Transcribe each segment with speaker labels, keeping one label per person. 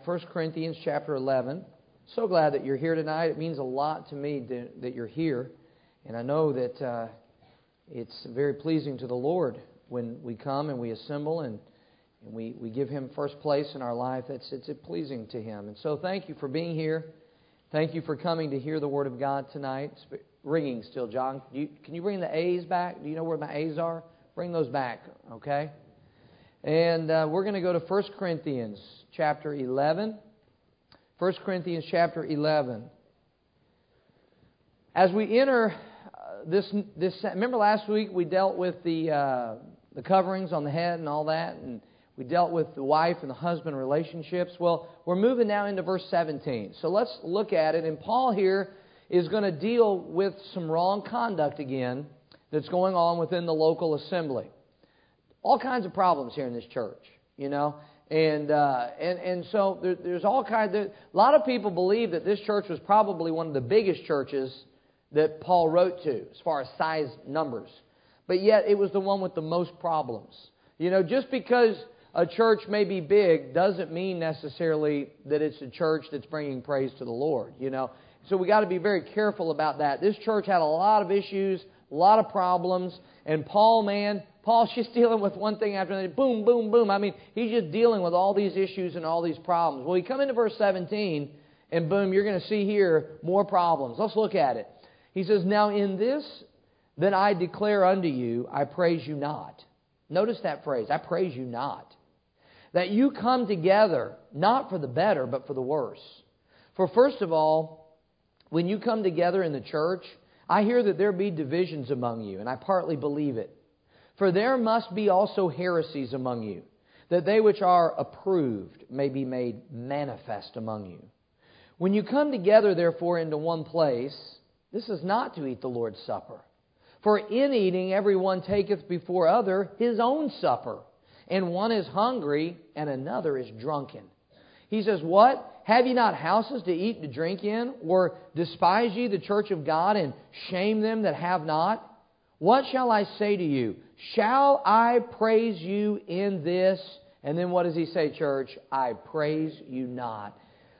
Speaker 1: 1 Corinthians chapter 11. So glad that you're here tonight. It means a lot to me that you're here. And I know that it's very pleasing to the Lord when we come and we assemble and we give Him first place in our life. It's pleasing to Him. And so thank you for being here. Thank you for coming to hear the Word of God tonight. It's ringing still, John. Can you bring the A's back? Do you know where my A's are? Bring those back, okay? And we're going to go to 1 Corinthians chapter 11. 1 Corinthians chapter 11. As we enter this, remember last week we dealt with the coverings on the head and all that, and we dealt with the wife and the husband relationships. Well, we're moving now into verse 17. So let's look at it. And Paul here is going to deal with some wrong conduct again that's going on within the local assembly. All kinds of problems here in this church, you know. And so there's all kinds of... A lot of people believe that this church was probably one of the biggest churches that Paul wrote to, as far as size numbers. But yet it was the one with the most problems. You know, just because a church may be big doesn't mean necessarily that it's a church that's bringing praise to the Lord, you know. So we got to be very careful about that. This church had a lot of issues, a lot of problems, and Paul's just dealing with one thing after another. Boom, boom, boom. I mean, he's just dealing with all these issues and all these problems. Well, you come into verse 17, and boom, you're going to see here more problems. Let's look at it. He says, "Now in this that I declare unto you, I praise you not." Notice that phrase, I praise you not. "That you come together, not for the better, but for the worse. For first of all, when you come together in the church, I hear that there be divisions among you, and I partly believe it. For there must be also heresies among you, that they which are approved may be made manifest among you. When you come together, therefore, into one place, this is not to eat the Lord's Supper. For in eating every one taketh before other his own supper, and one is hungry, and another is drunken." He says, "What? Have ye not houses to eat and to drink in? Or despise ye the church of God, and shame them that have not? What shall I say to you? Shall I praise you in this?" And then what does he say, church? "I praise you not."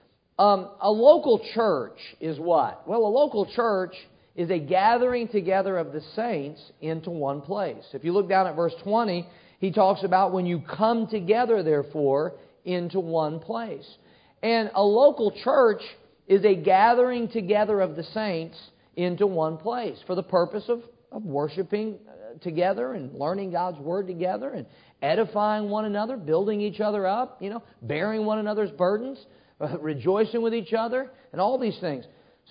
Speaker 1: A local church is what? Well, a local church is a gathering together of the saints into one place. If you look down at verse 20, he talks about when you come together, therefore, into one place. And a local church is a gathering together of the saints into one place for the purpose of worshiping together and learning God's Word together and edifying one another, building each other up, you know, bearing one another's burdens, rejoicing with each other, and all these things.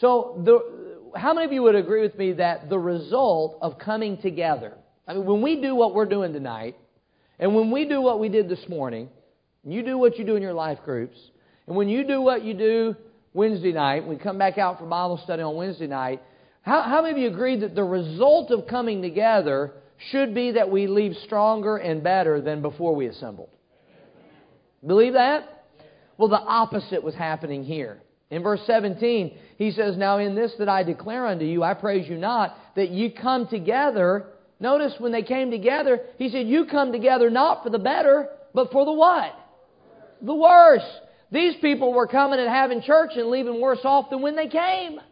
Speaker 1: So how many of you would agree with me that the result of coming together, I mean, when we do what we're doing tonight, and when we do what we did this morning, you do what you do in your life groups, and when you do what you do Wednesday night, we come back out for Bible study on Wednesday night, how many of you agree that the result of coming together should be that we leave stronger and better than before we assembled? Believe that? Well, the opposite was happening here. In verse 17, he says, "Now in this that I declare unto you, I praise you not, that ye come together." Notice when they came together, he said, "You come together not for the better, but for the what? The worse." These people were coming and having church and leaving worse off than when they came.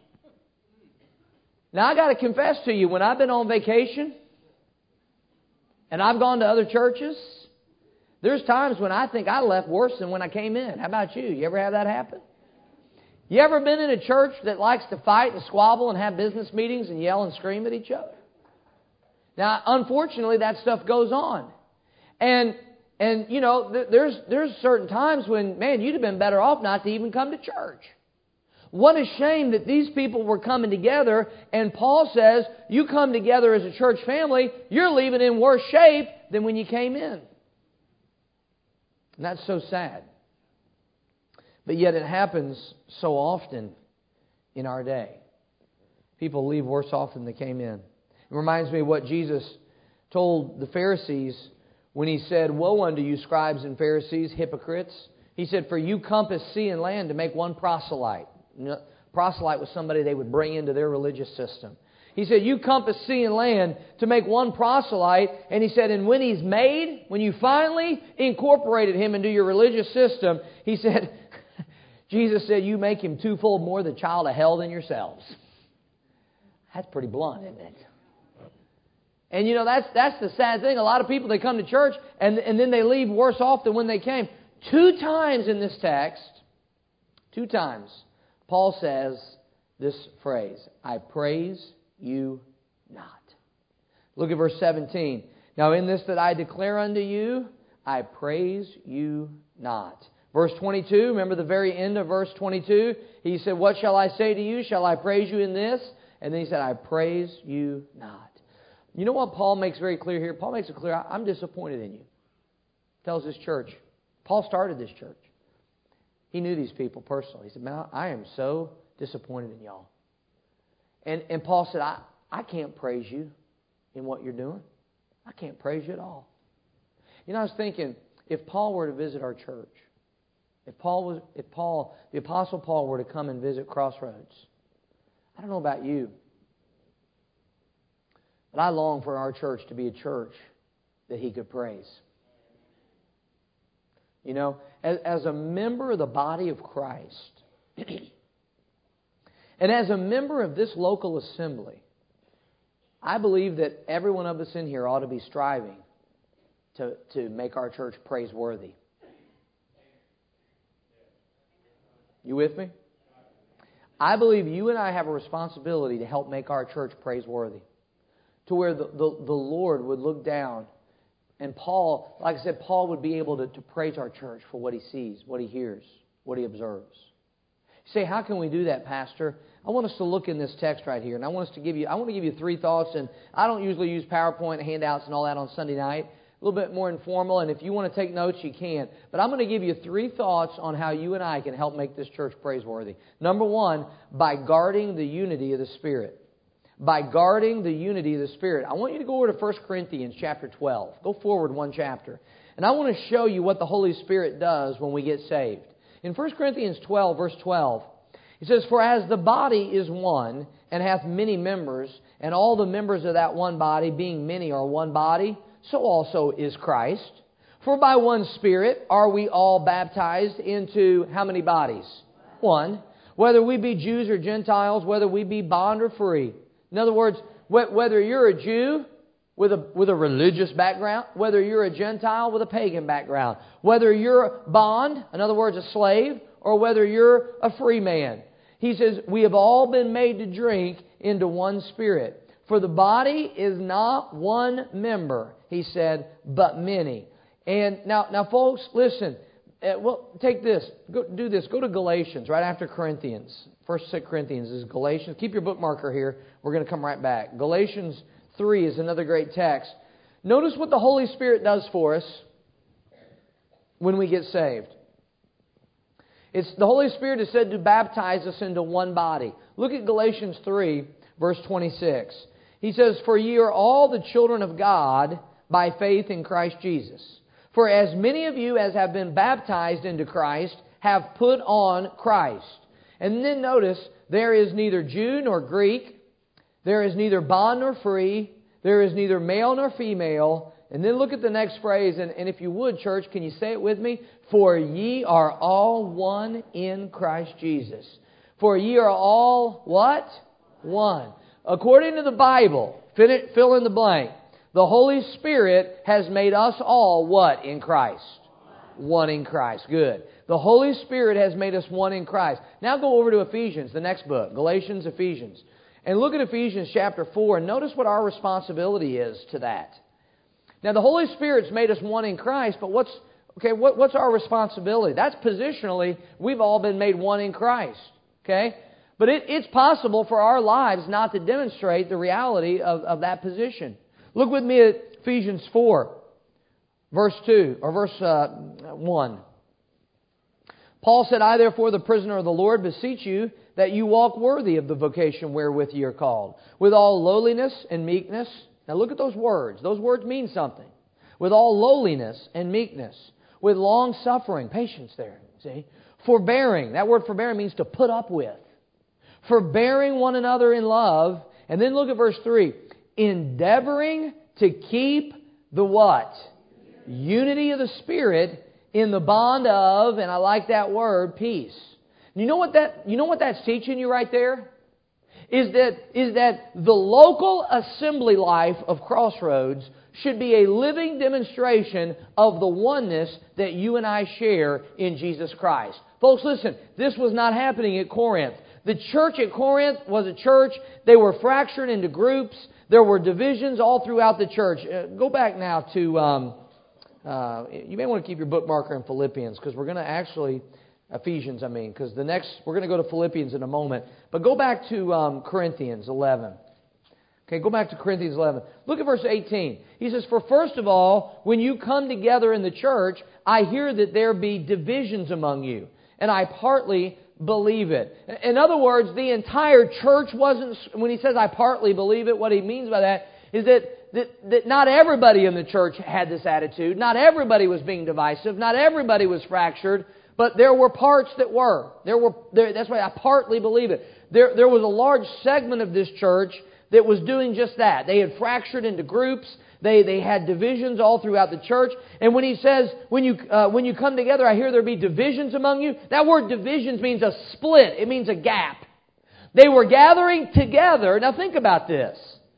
Speaker 1: Now, I got to confess to you, when I've been on vacation and I've gone to other churches, there's times when I think I left worse than when I came in. How about you? You ever have that happen? You ever been in a church that likes to fight and squabble and have business meetings and yell and scream at each other? Now, unfortunately, that stuff goes on. And you know, there's certain times when, man, you'd have been better off not to even come to church. What a shame that these people were coming together, and Paul says, you come together as a church family, you're leaving in worse shape than when you came in. And that's so sad. But yet it happens so often in our day. People leave worse off than they came in. It reminds me of what Jesus told the Pharisees when He said, "Woe unto you, scribes and Pharisees, hypocrites." He said, "For you compass sea and land to make one proselyte." Proselyte was somebody they would bring into their religious system. He said, "You compass sea and land to make one proselyte." And He said, "And when he's made, when you finally incorporated him into your religious system," He said, Jesus said, you make him twofold more the child of hell than yourselves. That's pretty blunt, isn't it? And you know, that's the sad thing. A lot of people, they come to church and then they leave worse off than when they came. 2 times in this text, 2 times, Paul says this phrase, I praise you not. Look at verse 17. Now in this that I declare unto you, I praise you not. Verse 22, remember the very end of verse 22? He said, what shall I say to you? Shall I praise you in this? And then he said, I praise you not. You know what Paul makes very clear here? Paul makes it clear, I'm disappointed in you. Tells this church. Paul started this church. He knew these people personally. He said, man, I am so disappointed in y'all. And Paul said, I can't praise you in what you're doing. I can't praise you at all. You know, I was thinking, if Paul were to visit our church, if the Apostle Paul were to come and visit Crossroads, I don't know about you, but I long for our church to be a church that he could praise. You know, as a member of the body of Christ, and as a member of this local assembly, I believe that every one of us in here ought to be striving to make our church praiseworthy. You with me? I believe you and I have a responsibility to help make our church praiseworthy. To where the Lord would look down. And Paul, like I said, Paul would be able to praise our church for what he sees, what he hears, what he observes. You say, how can we do that, Pastor? I want us to look in this text right here. And I want to give you 3 thoughts. And I don't usually use PowerPoint handouts and all that on Sunday night. A little bit more informal, and if you want to take notes, you can. But I'm going to give you 3 thoughts on how you and I can help make this church praiseworthy. Number 1, by guarding the unity of the Spirit. By guarding the unity of the Spirit. I want you to go over to 1 Corinthians chapter 12. Go forward 1 chapter. And I want to show you what the Holy Spirit does when we get saved. In 1 Corinthians 12, verse 12, it says, for as the body is one, and hath many members, and all the members of that one body, being many, are one body, so also is Christ. For by one Spirit are we all baptized into how many bodies? One. Whether we be Jews or Gentiles, whether we be bond or free. In other words, whether you're a Jew with a religious background, whether you're a Gentile with a pagan background, whether you're a bond, in other words, a slave, or whether you're a free man. He says, we have all been made to drink into one Spirit. For the body is not one member, he said, but many. And now folks, listen. Take this. Do this. Go to Galatians right after Corinthians. First 6 Corinthians is Galatians. Keep your bookmarker here. We're going to come right back. Galatians 3 is another great text. Notice what the Holy Spirit does for us when we get saved. The Holy Spirit is said to baptize us into one body. Look at Galatians 3, verse 26. He says, for ye are all the children of God by faith in Christ Jesus. For as many of you as have been baptized into Christ have put on Christ. And then notice, there is neither Jew nor Greek, there is neither bond nor free, there is neither male nor female. And then look at the next phrase, and if you would, church, can you say it with me? For ye are all one in Christ Jesus. For ye are all what? One. According to the Bible, fill in the blank. The Holy Spirit has made us all what in Christ? One in Christ. Good. The Holy Spirit has made us one in Christ. Now go over to Ephesians, the next book. Galatians, Ephesians. And look at Ephesians chapter 4 and notice what our responsibility is to that. Now the Holy Spirit's made us one in Christ, but what's our responsibility? That's positionally, we've all been made one in Christ. Okay? But it's possible for our lives not to demonstrate the reality of that position. Look with me at Ephesians 4, verse 2, or verse 1. Paul said, I therefore, the prisoner of the Lord, beseech you that you walk worthy of the vocation wherewith ye are called, with all lowliness and meekness. Now look at those words. Those words mean something. With all lowliness and meekness, with long suffering, patience there, see? Forbearing. That word forbearing means to put up with. Forbearing one another in love. And then look at verse 3. Endeavoring to keep the what? Unity of the Spirit in the bond of, and I like that word, peace. You know what that's teaching you right there? Is that the local assembly life of Crossroads should be a living demonstration of the oneness that you and I share in Jesus Christ. Folks, listen, this was not happening at Corinth. The church at Corinth was a church. They were fractured into groups. There were divisions all throughout the church. Go back now to, you may want to keep your bookmarker in Philippians, because we're going to actually, Ephesians, because we're going to go to Philippians in a moment. But go back to Corinthians 11. Okay, go back to Corinthians 11. Look at verse 18. He says, "For first of all, when you come together in the church, I hear that there be divisions among you, and I partly believe it." In other words, the entire church wasn't, when he says I partly believe it, what he means by that is that not everybody in the church had this attitude. Not everybody was being divisive. Not everybody was fractured. But there were parts that were. That's why I partly believe it. There was a large segment of this church that was doing just that. They had fractured into groups. They had divisions all throughout the church. And when he says, when you come together, I hear there be divisions among you. That word divisions means a split. It means a gap. They were gathering together. Now think about this.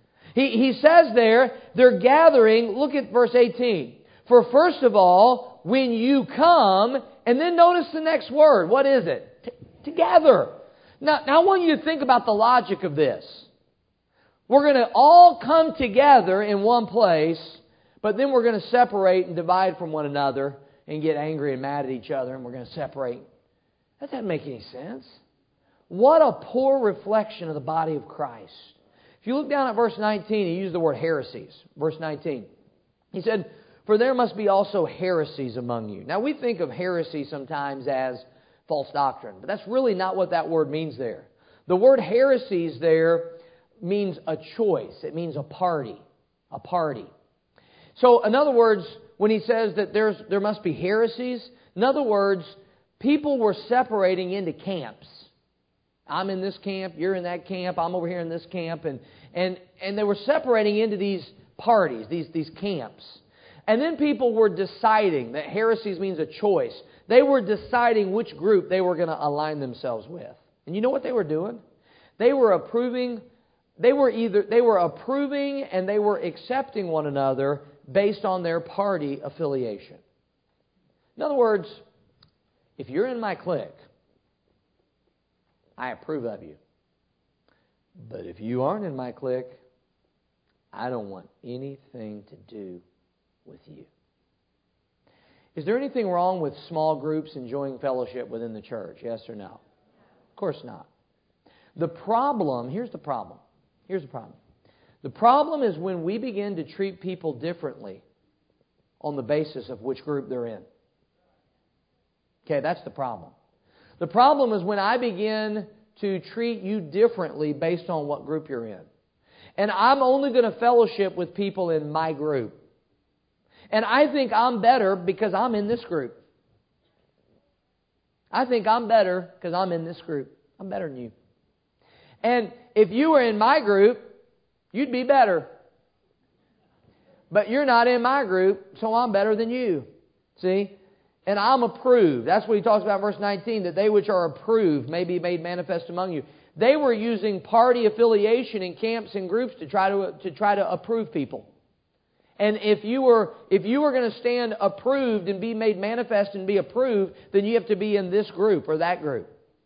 Speaker 1: He says there, they're gathering. Look at verse 18. "For first of all, when you come," and then notice the next word. What is it? Together. Now I want you to think about the logic of this. We're going to all come together in one place, but then we're going to separate and divide from one another and get angry and mad at each other, and we're going to separate. That doesn't make any sense. What a poor reflection of the body of Christ. If you look down at verse 19, he used the word heresies. Verse 19. He said, "For there must be also heresies among you." Now we think of heresy sometimes as false doctrine, but that's really not what that word means there. The word heresies there means a choice. It means a party. A party. So, in other words, when he says that there must be heresies, in other words, people were separating into camps. I'm in this camp, you're in that camp, I'm over here in this camp, and they were separating into these parties, these camps. And then people were deciding, that heresies means a choice. They were deciding which group they were going to align themselves with. And you know what they were doing? They were approving and they were accepting one another based on their party affiliation. In other words, if you're in my clique, I approve of you. But if you aren't in my clique, I don't want anything to do with you. Is there anything wrong with small groups enjoying fellowship within the church? Yes or no? Of course not. Here's the problem. The problem is when we begin to treat people differently on the basis of which group they're in. Okay, that's the problem. The problem is when I begin to treat you differently based on what group you're in. And I'm only going to fellowship with people in my group. And I think I'm better because I'm in this group. I think I'm better because I'm in this group. I'm better than you. And if you were in my group, you'd be better. But you're not in my group, so I'm better than you. See? And I'm approved. That's what he talks about in verse 19, that they which are approved may be made manifest among you. They were using party affiliation in camps and groups to try to approve people. And if you were going to stand approved and be made manifest and be approved, then you have to be in this group or that group.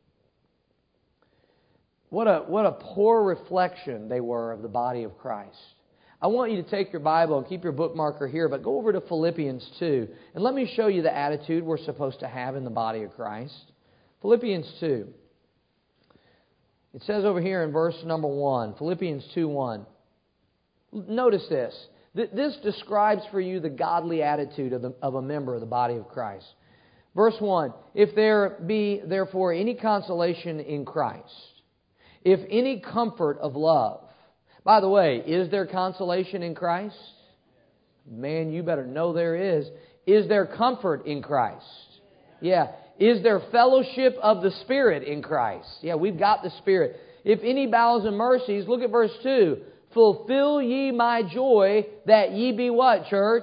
Speaker 1: What a poor reflection they were of the body of Christ. I want you to take your Bible and keep your bookmarker here, but go over to Philippians 2, and let me show you the attitude we're supposed to have in the body of Christ. Philippians 2. It says over here in verse number 1, Philippians 2:1. Notice this. This describes for you the godly attitude of a member of the body of Christ. Verse 1, if there be therefore any consolation in Christ, if any comfort of love. By the way, is there consolation in Christ? Man, you better know there is. Is there comfort in Christ? Yeah. Is there fellowship of the Spirit in Christ? Yeah, we've got the Spirit. If any bowels and mercies, look at verse 2. Fulfill ye my joy, that ye be what, church?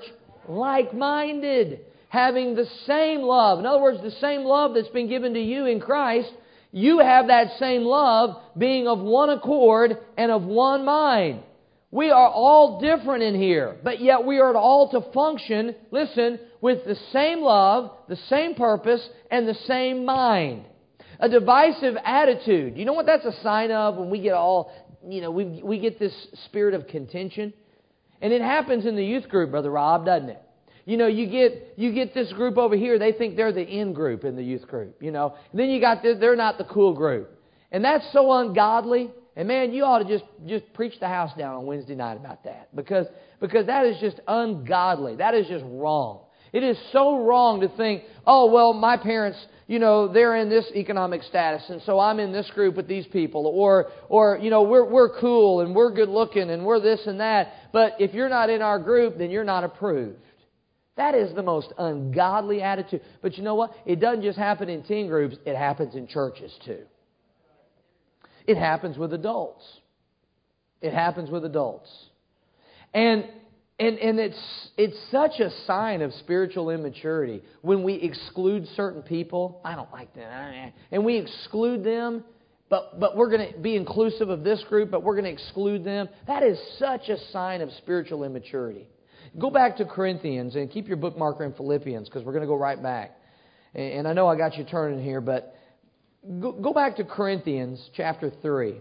Speaker 1: Like-minded, having the same love. In other words, the same love that's been given to you in Christ you have that same love, being of one accord and of one mind. We are all different in here, but yet we are all to function, listen, with the same love, the same purpose, and the same mind. A divisive attitude. You know what that's a sign of when we get all, we get this spirit of contention? And it happens in the youth group, Brother Rob, doesn't it? You get this group over here, they think they're the in group in the youth group, And then you got this, they're not the cool group. And that's so ungodly. And man, you ought to just preach the house down on Wednesday night about that. Because that is just ungodly. That is just wrong. It is so wrong to think, oh, well, my parents, they're in this economic status, and so I'm in this group with these people. Or we're cool and we're good looking and we're this and that. But if you're not in our group, then you're not approved. That is the most ungodly attitude. But you know what? It doesn't just happen in teen groups. It happens in churches too. It happens with adults. It happens with adults. And it's such a sign of spiritual immaturity when we exclude certain people. I don't like that. And we exclude them, but we're going to be inclusive of this group, but we're going to exclude them. That is such a sign of spiritual immaturity. Go back to Corinthians and keep your bookmarker in Philippians, because we're going to go right back. And I know I got you turning here, but go back to Corinthians chapter 3.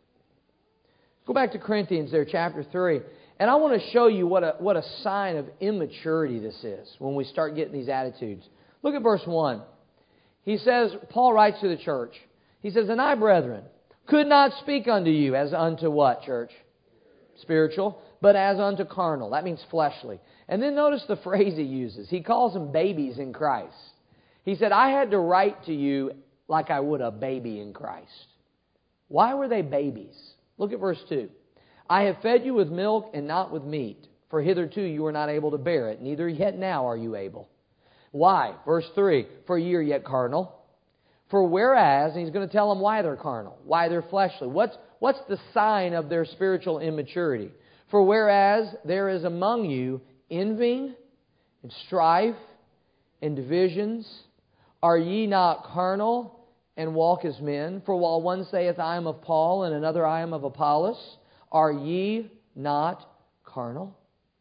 Speaker 1: Go back to Corinthians there, chapter 3. And I want to show you what a sign of immaturity this is when we start getting these attitudes. Look at verse 1. He says, Paul writes to the church. He says, and I, brethren, could not speak unto you as unto what, church? Spiritual, but as unto carnal. That means fleshly. And then notice the phrase he uses. He calls them babies in Christ. He said, I had to write to you like I would a baby in Christ. Why were they babies? Look at verse 2. I have fed you with milk and not with meat, for hitherto you were not able to bear it, neither yet now are you able. Why? Verse 3, for ye are yet carnal. For whereas, and he's going to tell them why they're carnal, why they're fleshly. What's the sign of their spiritual immaturity? For whereas there is among you envying and strife and divisions, are ye not carnal and walk as men? For while one saith, I am of Paul, and another, I am of Apollos, are ye not carnal?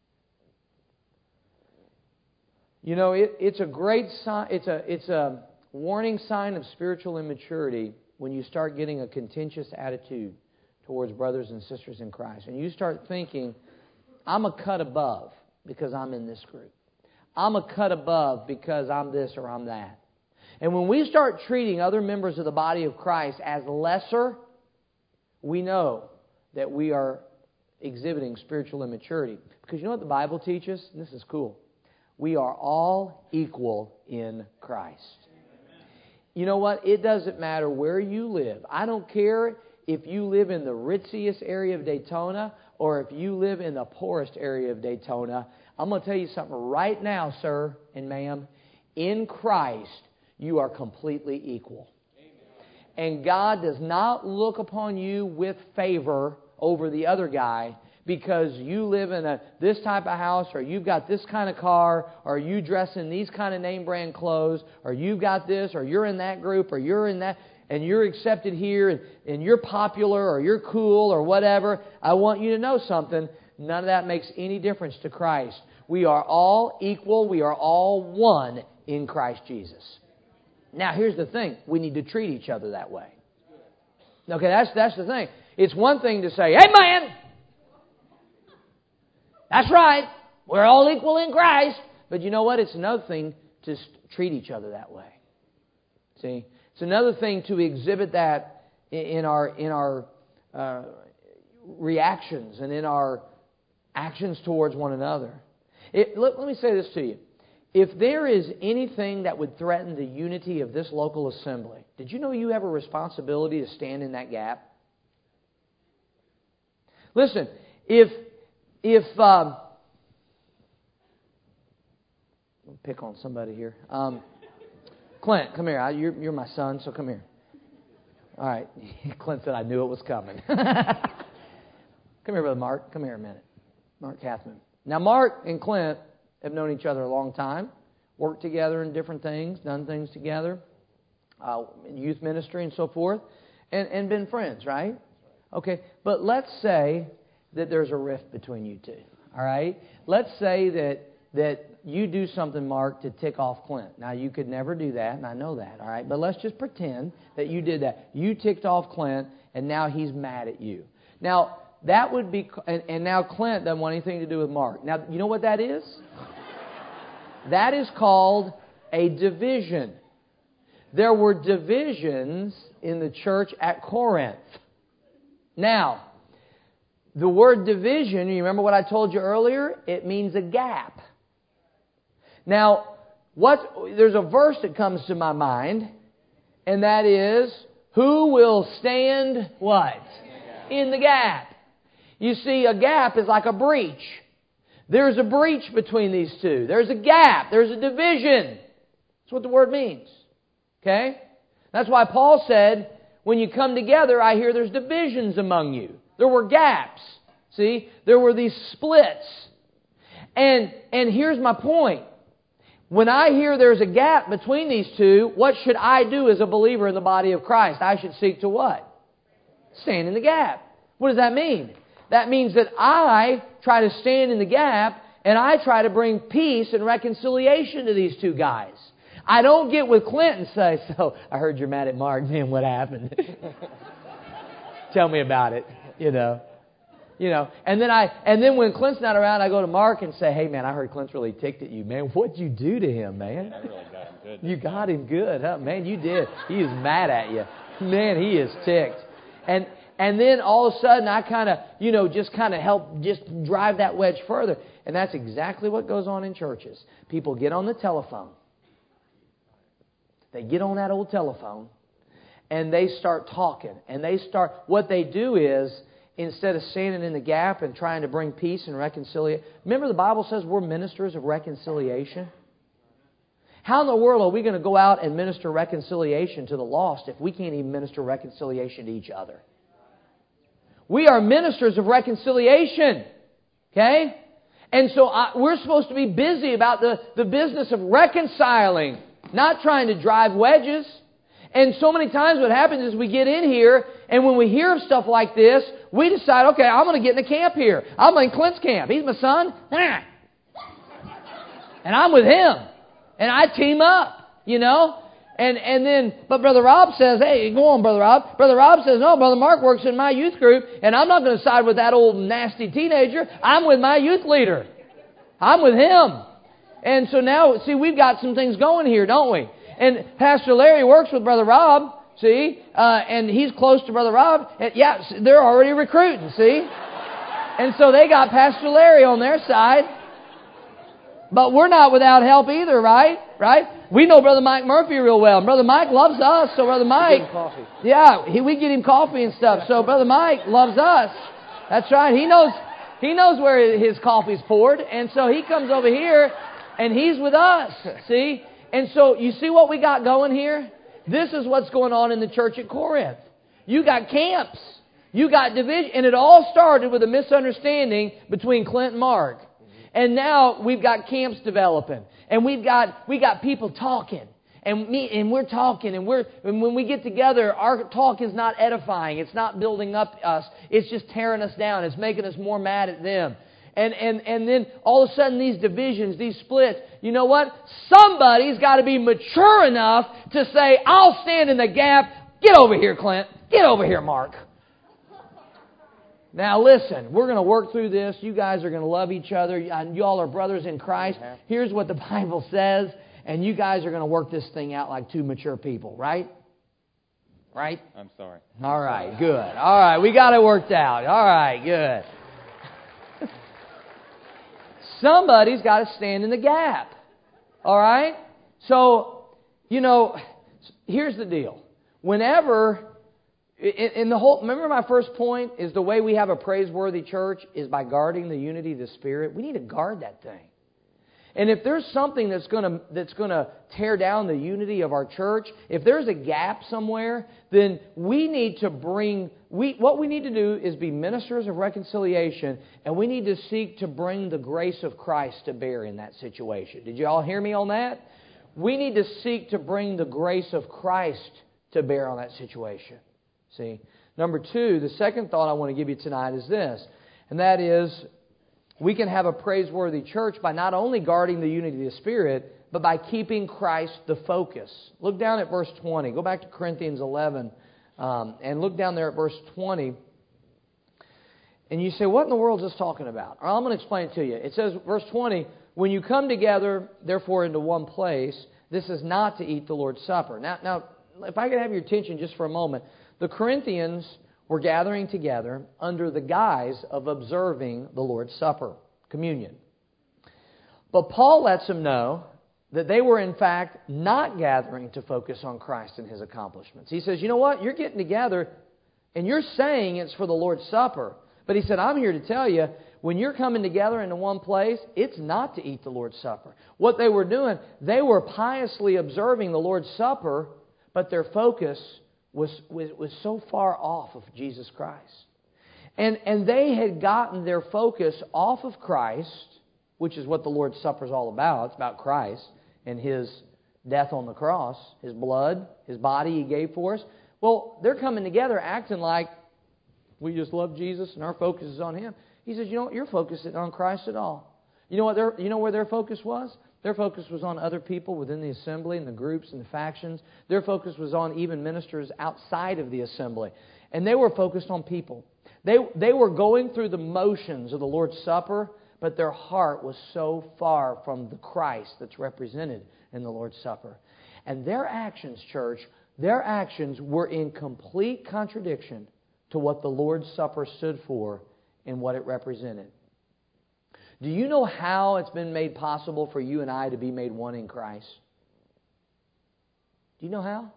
Speaker 1: It's a great sign. It's a warning sign of spiritual immaturity when you start getting a contentious attitude towards brothers and sisters in Christ. And you start thinking, I'm a cut above because I'm in this group. I'm a cut above because I'm this or I'm that. And when we start treating other members of the body of Christ as lesser, we know that we are exhibiting spiritual immaturity. Because you know what the Bible teaches? And this is cool. We are all equal in Christ. You know what? It doesn't matter where you live. I don't care if you live in the ritziest area of Daytona or if you live in the poorest area of Daytona. I'm going to tell you something right now, sir and ma'am. In Christ, you are completely equal. And God does not look upon you with favor over the other guy because you live in this type of house, or you've got this kind of car, or you dress in these kind of name brand clothes, or you've got this, or you're in that group, or you're in that, and you're accepted here, and you're popular, or you're cool, or whatever. I want you to know something. None of that makes any difference to Christ. We are all equal. We are all one in Christ Jesus. Now, here's the thing. We need to treat each other that way. Okay, that's the thing. It's one thing to say, hey, man, that's right. We're all equal in Christ. But you know what? It's another thing to treat each other that way. See? It's another thing to exhibit that in our reactions and in our actions towards one another. Let me say this to you. If there is anything that would threaten the unity of this local assembly, did you know you have a responsibility to stand in that gap? Listen, if I'll pick on somebody here. Clint, come here. You're my son, so come here. All right. Clint said I knew it was coming. Come here, Brother Mark. Come here a minute. Mark Kathman. Now, Mark and Clint have known each other a long time, worked together in different things, done things together. youth ministry and so forth, and been friends, right? Okay, but let's say that there's a rift between you two, all right? Let's say that you do something, Mark, to tick off Clint. Now, you could never do that, and I know that, all right? But let's just pretend that you did that. You ticked off Clint, and now he's mad at you. Now, that would be, and now Clint doesn't want anything to do with Mark. Now, you know what that is? That is called a division. There were divisions in the church at Corinth. Now, the word division, you remember what I told you earlier? It means a gap. Now, there's a verse that comes to my mind, and that is, who will stand what? In the gap. You see, a gap is like a breach. There's a breach between these two. There's a gap. There's a division. That's what the word means. Okay? That's why Paul said, when you come together, I hear there's divisions among you. There were gaps. See? There were these splits. And here's my point. When I hear there's a gap between these two, what should I do as a believer in the body of Christ? I should seek to what? Stand in the gap. What does that mean? That means that I try to stand in the gap and I try to bring peace and reconciliation to these two guys. I don't get with Clint and say, so I heard you're mad at Mark, man, what happened? Tell me about it, you know. And then when Clint's not around, I go to Mark and say, hey, man, I heard Clint's really ticked at you, man. What'd you do to him, man?
Speaker 2: I really got him good.
Speaker 1: You got him good, huh? Man, you did. He is mad at you. Man, he is ticked. And then all of a sudden, I kind of, help just drive that wedge further. And that's exactly what goes on in churches. People get on the telephone. They get on that old telephone, and they start talking. And what they do is, instead of standing in the gap and trying to bring peace and reconciliation. Remember the Bible says we're ministers of reconciliation? How in the world are we going to go out and minister reconciliation to the lost if we can't even minister reconciliation to each other? We are ministers of reconciliation. Okay? And so we're supposed to be busy about the business of reconciling, not trying to drive wedges. And so many times what happens is we get in here, and when we hear of stuff like this, we decide, okay, I'm going to get in the camp here. I'm in Clint's camp. He's my son. And I'm with him. And I team up, And then, but Brother Rob says, hey, go on, Brother Rob. Brother Rob says, no, Brother Mark works in my youth group, and I'm not going to side with that old nasty teenager. I'm with my youth leader. I'm with him. And so now, see, we've got some things going here, don't we? And Pastor Larry works with Brother Rob, see, and he's close to Brother Rob. And yeah, they're already recruiting, see? And so they got Pastor Larry on their side. But we're not without help either, right? Right? We know Brother Mike Murphy real well. And Brother Mike loves us, so Brother Mike...
Speaker 2: We get him coffee.
Speaker 1: Yeah, we get him coffee and stuff. So Brother Mike loves us. That's right. He knows where his coffee's poured. And so he comes over here, and he's with us, see? And so you see what we got going here? This is what's going on in the church at Corinth. You got camps. You got division. And it all started with a misunderstanding between Clint and Mark. And now we've got camps developing. And we got people talking. And we're talking. And when we get together, our talk is not edifying. It's not building up us. It's just tearing us down. It's making us more mad at them. And then all of a sudden these divisions, these splits, you know what? Somebody's got to be mature enough to say, I'll stand in the gap. Get over here, Clint. Get over here, Mark. Now listen, we're going to work through this. You guys are going to love each other. You all are brothers in Christ. Here's what the Bible says. And you guys are going to work this thing out like two mature people, right? Right?
Speaker 2: I'm sorry.
Speaker 1: All right, good. All right, we got it worked out. All right, good. Somebody's got to stand in the gap. All right? So, here's the deal. Whenever, remember my first point is the way we have a praiseworthy church is by guarding the unity of the Spirit. We need to guard that thing. And if there's something that's going to tear down the unity of our church, if there's a gap somewhere, then we need to what we need to do is be ministers of reconciliation, and we need to seek to bring the grace of Christ to bear in that situation. Did you all hear me on that? we need to seek to bring the grace of Christ to bear on that situation. See? Number two, the second thought I want to give you tonight is this, and that is we can have a praiseworthy church by not only guarding the unity of the Spirit, but by keeping Christ the focus. Look down at verse 20. Go back to Corinthians 11 and look down there at verse 20. And you say, what in the world is this talking about? Well, I'm going to explain it to you. It says, verse 20, when you come together, therefore, into one place, this is not to eat the Lord's Supper. Now, if I could have your attention just for a moment, the Corinthians were gathering together under the guise of observing the Lord's Supper, communion. But Paul lets them know that they were in fact not gathering to focus on Christ and His accomplishments. He says, you know what? You're getting together and you're saying it's for the Lord's Supper. But he said, I'm here to tell you, when you're coming together into one place, it's not to eat the Lord's Supper. What they were doing, they were piously observing the Lord's Supper, but their focus was so far off of Jesus Christ. And they had gotten their focus off of Christ, which is what the Lord's Supper is all about. It's about Christ and His death on the cross, His blood, His body He gave for us. Well, they're coming together acting like we just love Jesus and our focus is on Him. He says, you know what? Your focus isn't on Christ at all. You know where their focus was? Their focus was on other people within the assembly and the groups and the factions. Their focus was on even ministers outside of the assembly. And they were focused on people. They were going through the motions of the Lord's Supper, but their heart was so far from the Christ that's represented in the Lord's Supper. And their actions, church, their actions were in complete contradiction to what the Lord's Supper stood for and what it represented. Do you know how it's been made possible for you and I to be made one in Christ? Do you know how?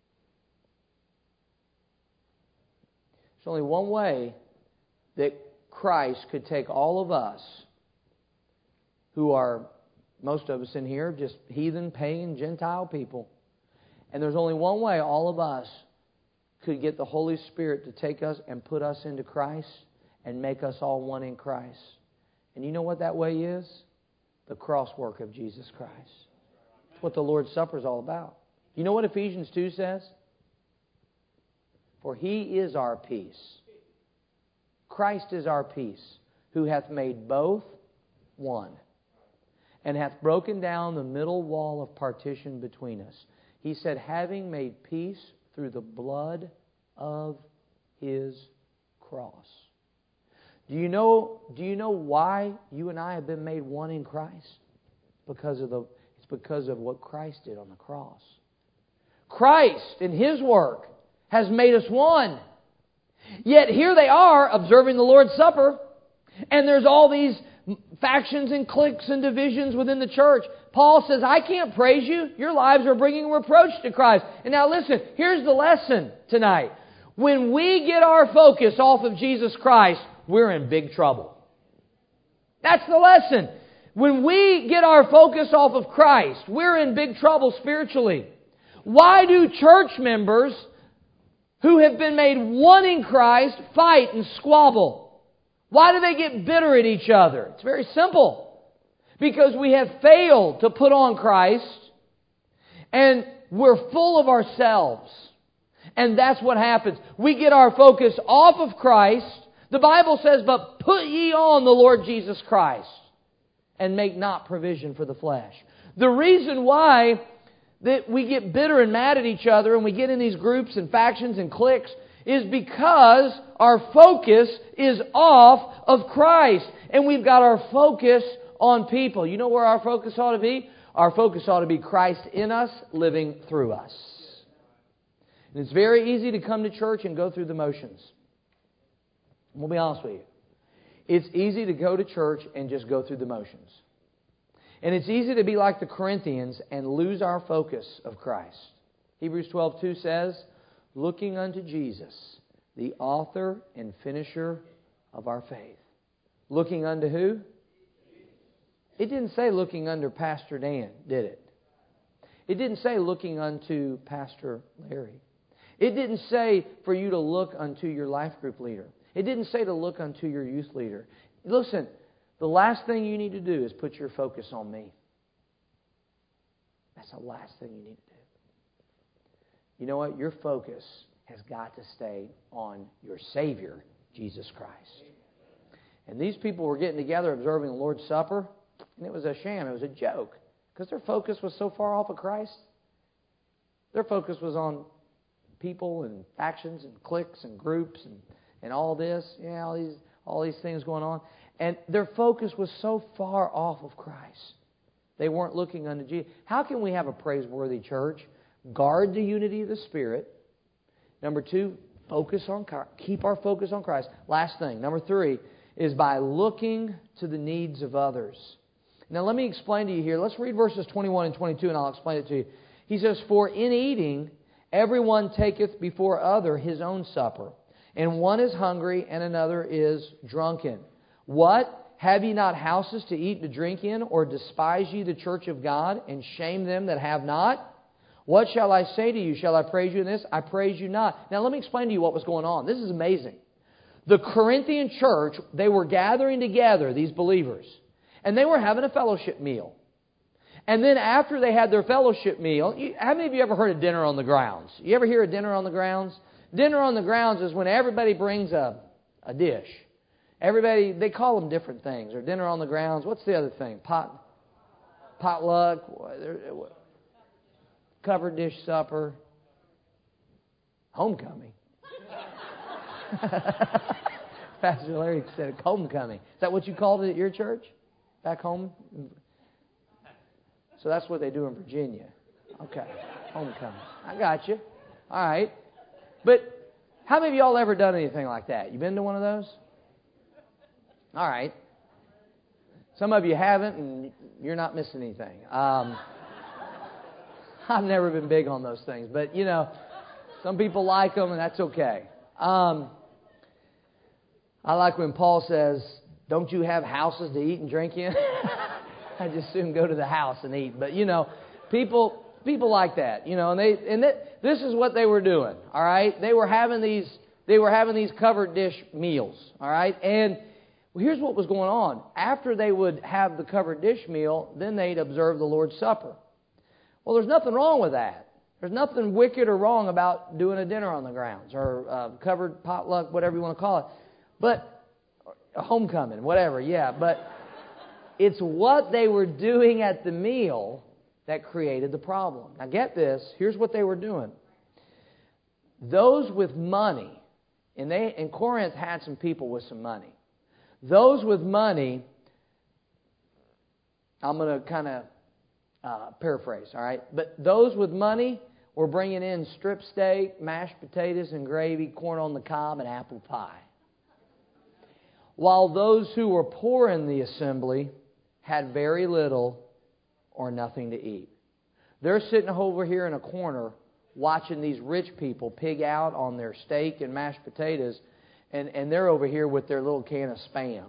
Speaker 1: There's only one way that Christ could take all of us, who are, most of us in here, just heathen, pagan, Gentile people. And there's only one way all of us could get the Holy Spirit to take us and put us into Christ and make us all one in Christ. And you know what that way is? The cross work of Jesus Christ. That's what the Lord's Supper is all about. You know what Ephesians 2 says? For He is our peace. Christ is our peace, who hath made both one, and hath broken down the middle wall of partition between us. He said, having made peace through the blood of His cross. Do you know why you and I have been made one in Christ? It's because of what Christ did on the cross. Christ in His work has made us one. Yet here they are observing the Lord's Supper, and there's all these factions and cliques and divisions within the church. Paul says, I can't praise you. Your lives are bringing reproach to Christ. And now listen, here's the lesson tonight. When we get our focus off of Jesus Christ, we're in big trouble. That's the lesson. When we get our focus off of Christ, we're in big trouble spiritually. Why do church members who have been made one in Christ fight and squabble? Why do they get bitter at each other? It's very simple. Because we have failed to put on Christ and we're full of ourselves. And that's what happens. We get our focus off of Christ. The Bible says, but put ye on the Lord Jesus Christ and make not provision for the flesh. The reason why that we get bitter and mad at each other and we get in these groups and factions and cliques is because our focus is off of Christ. And we've got our focus on people. You know where our focus ought to be? Our focus ought to be Christ in us, living through us. And it's very easy to come to church and go through the motions. We'll be honest with you. It's easy to go to church and just go through the motions. And it's easy to be like the Corinthians and lose our focus of Christ. Hebrews 12:2 says, looking unto Jesus, the author and finisher of our faith. Looking unto who? It didn't say looking under Pastor Dan, did it? It didn't say looking unto Pastor Larry. It didn't say for you to look unto your life group leader. It didn't say to look unto your youth leader. Listen, the last thing you need to do is put your focus on me. That's the last thing you need to do. You know what? Your focus has got to stay on your Savior, Jesus Christ. And these people were getting together observing the Lord's Supper, and it was a sham. It was a joke because their focus was so far off of Christ. Their focus was on people and factions and cliques and groups and all this, all these things going on. And their focus was so far off of Christ. They weren't looking unto Jesus. How can we have a praiseworthy church? Guard the unity of the Spirit. Number 2, keep our focus on Christ. Last thing, number 3, is by looking to the needs of others. Now let me explain to you here. Let's read verses 21 and 22 and I'll explain it to you. He says, "For in eating everyone taketh before other his own supper, and one is hungry and another is drunken. What? Have ye not houses to eat and to drink in? Or despise ye the church of God, and shame them that have not? What shall I say to you? Shall I praise you in this? I praise you not." Now let me explain to you what was going on. This is amazing. The Corinthian church, they were gathering together, these believers, and they were having a fellowship meal. And then after they had their fellowship meal, how many of you ever heard of dinner on the grounds? You ever hear of dinner on the grounds? Dinner on the grounds is when everybody brings a dish. Everybody, they call them different things. Or dinner on the grounds. What's the other thing? Potluck. Covered dish supper. Homecoming. Pastor Larry said homecoming. Is that what you called it at your church? Back home? So that's what they do in Virginia. Okay. Homecoming. I got you. All right. But how many of y'all ever done anything like that? You been to one of those? All right. Some of you haven't, and you're not missing anything. I've never been big on those things, but some people like them, and that's okay. I like when Paul says, "Don't you have houses to eat and drink in?" I just soon go to the house and eat. But people like that. This is what they were doing. All right, they were having these covered dish meals. All right, and here's what was going on. After they would have the covered dish meal, then they'd observe the Lord's Supper. Well, there's nothing wrong with that. There's nothing wicked or wrong about doing a dinner on the grounds or covered potluck, whatever you want to call it. But homecoming, whatever, yeah. But it's what they were doing at the meal that created the problem. Now get this. Here's what they were doing. Those with money, and Corinth had some people with some money. Those with money, I'm going to kind of paraphrase, all right? But those with money were bringing in strip steak, mashed potatoes and gravy, corn on the cob, and apple pie. While those who were poor in the assembly had very little or nothing to eat. They're sitting over here in a corner watching these rich people pig out on their steak and mashed potatoes, and they're over here with their little can of Spam,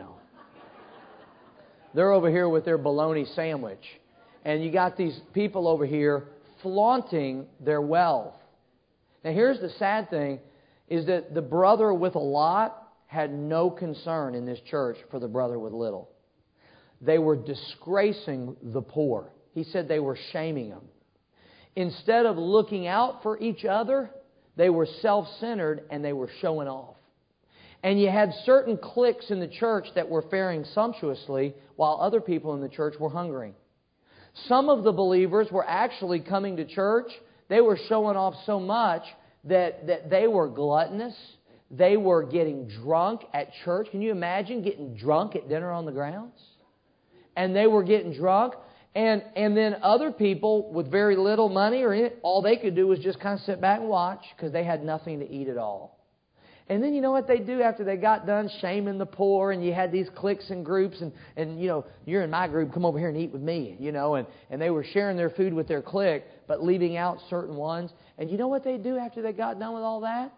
Speaker 1: They're over here with their bologna sandwich. And you got these people over here flaunting their wealth. Now here's the sad thing, is that the brother with a lot had no concern in this church for the brother with little. They were disgracing the poor. He said they were shaming them. Instead of looking out for each other, they were self-centered and they were showing off. And you had certain cliques in the church that were faring sumptuously while other people in the church were hungering. Some of the believers were actually coming to church. They were showing off so much that they were gluttonous. They were getting drunk at church. Can you imagine getting drunk at dinner on the grounds? And they were getting drunk. And then other people with very little money or anything, all they could do was just kind of sit back and watch because they had nothing to eat at all. And then you know what they do after they got done shaming the poor, and you had these cliques and groups, and you're in my group, come over here and eat with me, and they were sharing their food with their clique, but leaving out certain ones. And you know what they do after they got done with all that?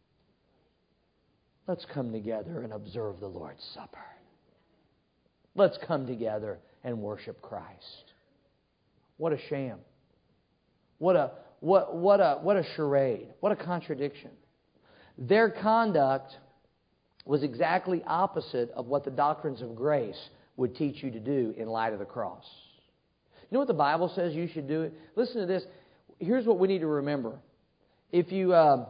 Speaker 1: Let's come together and observe the Lord's Supper. Let's come together and worship Christ. What a sham. What a charade. What a contradiction. Their conduct was exactly opposite of what the doctrines of grace would teach you to do in light of the cross. You know what the Bible says you should do? Listen to this. Here's what we need to remember. If you... why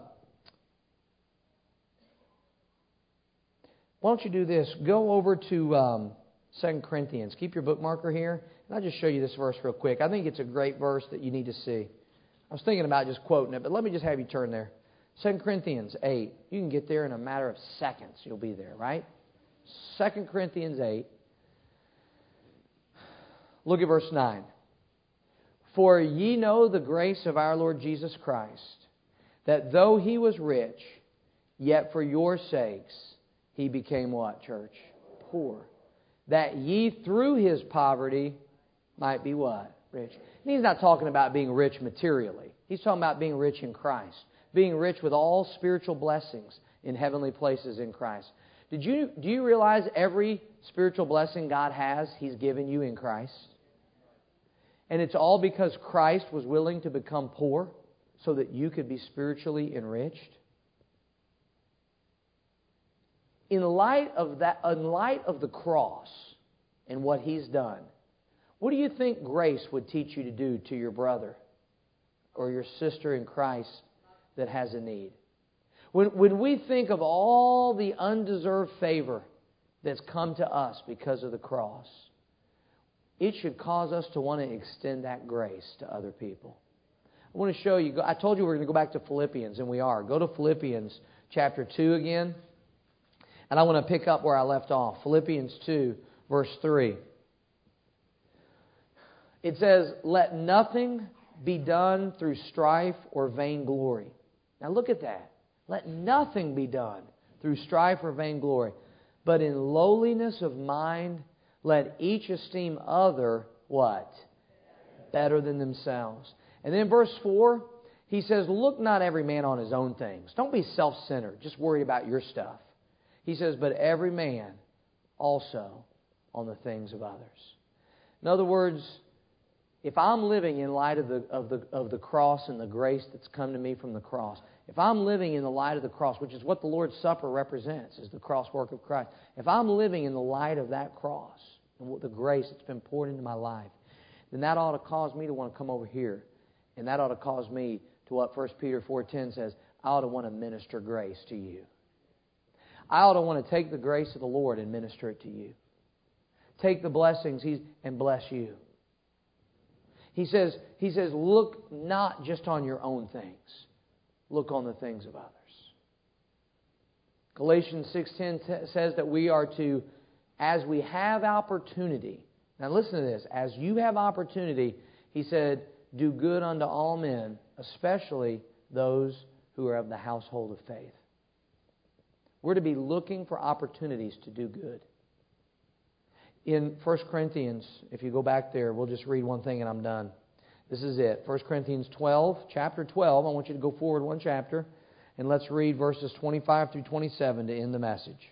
Speaker 1: don't you do this? Go over to 2 Corinthians. Keep your bookmarker here. And I'll just show you this verse real quick. I think it's a great verse that you need to see. I was thinking about just quoting it, but let me just have you turn there. 2 Corinthians 8. You can get there in a matter of seconds. You'll be there, right? 2 Corinthians 8. Look at verse 9. For ye know the grace of our Lord Jesus Christ, that though He was rich, yet for your sakes He became what, church? Poor. That ye through His poverty might be what? Rich. And He's not talking about being rich materially. He's talking about being rich in Christ. Being rich with all spiritual blessings in heavenly places in Christ. Do you realize every spiritual blessing God has, He's given you in Christ? And it's all because Christ was willing to become poor so that you could be spiritually enriched? In light of the cross and what He's done, what do you think grace would teach you to do to your brother or your sister in Christ that has a need? When we think of all the undeserved favor that's come to us because of the cross, it should cause us to want to extend that grace to other people. I want to show you, I told you we're going to go back to Philippians, and we are. Go to Philippians chapter 2 again. And I want to pick up where I left off. Philippians 2, verse 3. It says, let nothing be done through strife or vainglory. Now look at that. Let nothing be done through strife or vainglory, but in lowliness of mind, let each esteem other, what? Better than themselves. And then verse 4, he says, look not every man on his own things. Don't be self-centered. Just worry about your stuff. He says, but every man also on the things of others. In other words, if I'm living in light of the cross and the grace that's come to me from the cross, if I'm living in the light of the cross, which is what the Lord's Supper represents, is the cross work of Christ. If I'm living in the light of that cross and the grace that's been poured into my life, then that ought to cause me to want to come over here. And that ought to cause me to what 1 Peter 4:10 says, I ought to want to minister grace to you. I ought to want to take the grace of the Lord and minister it to you. Take the blessings and bless you. He says, look not just on your own things. Look on the things of others. Galatians 6:10 says that we are to, as we have opportunity. Now listen to this. As you have opportunity, he said, do good unto all men, especially those who are of the household of faith. We're to be looking for opportunities to do good. In 1 Corinthians, if you go back there, we'll just read one thing and I'm done. This is it. 1 Corinthians 12, chapter 12. I want you to go forward one chapter. And let's read verses 25 through 27 to end the message.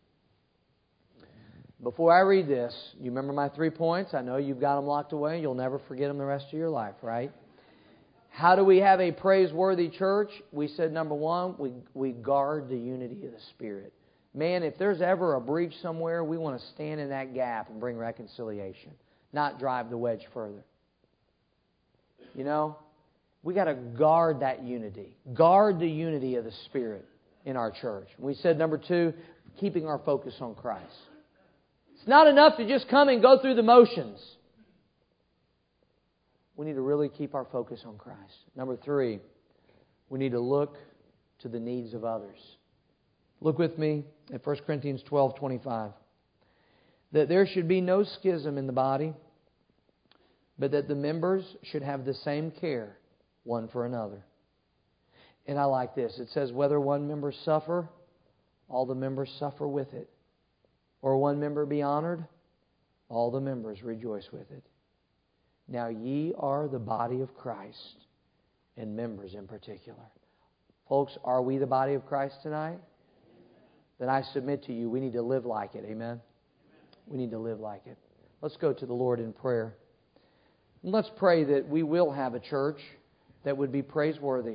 Speaker 1: Before I read this, you remember my 3 points? I know you've got them locked away. You'll never forget them the rest of your life, right? How do we have a praiseworthy church? We said, number one, we guard the unity of the Spirit. Man, if there's ever a breach somewhere, we want to stand in that gap and bring reconciliation, not drive the wedge further. You know, we got to guard that unity. Guard the unity of the Spirit in our church. We said, number two, keeping our focus on Christ. It's not enough to just come and go through the motions. We need to really keep our focus on Christ. Number three, we need to look to the needs of others. Look with me at 1 Corinthians 12:25. That there should be no schism in the body, but that the members should have the same care one for another. And I like this. It says, whether one member suffer, all the members suffer with it. Or one member be honored, all the members rejoice with it. Now ye are the body of Christ, and members in particular. Folks, are we the body of Christ tonight? Then I submit to you, we need to live like it. Amen? We need to live like it. Let's go to the Lord in prayer. And let's pray that we will have a church that would be praiseworthy.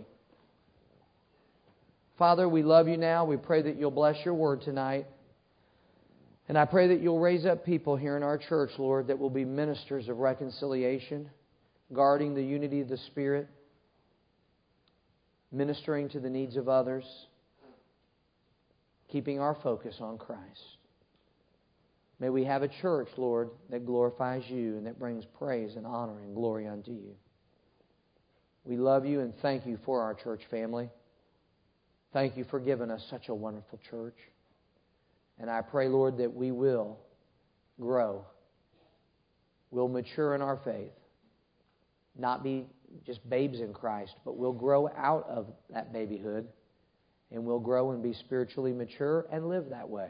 Speaker 1: Father, we love you now. We pray that you'll bless your word tonight. And I pray that you'll raise up people here in our church, Lord, that will be ministers of reconciliation, guarding the unity of the Spirit, ministering to the needs of others, keeping our focus on Christ. May we have a church, Lord, that glorifies you and that brings praise and honor and glory unto you. We love you and thank you for our church family. Thank you for giving us such a wonderful church. And I pray, Lord, that we will grow. We'll mature in our faith. Not be just babes in Christ, but we'll grow out of that babyhood. And we'll grow and be spiritually mature and live that way.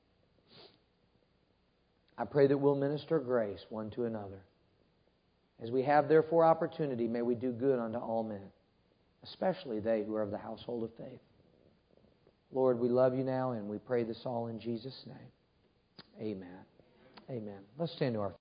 Speaker 1: I pray that we'll minister grace one to another. As we have, therefore, opportunity, may we do good unto all men, especially they who are of the household of faith. Lord, we love you now, and we pray this all in Jesus' name. Amen. Amen. Let's stand to our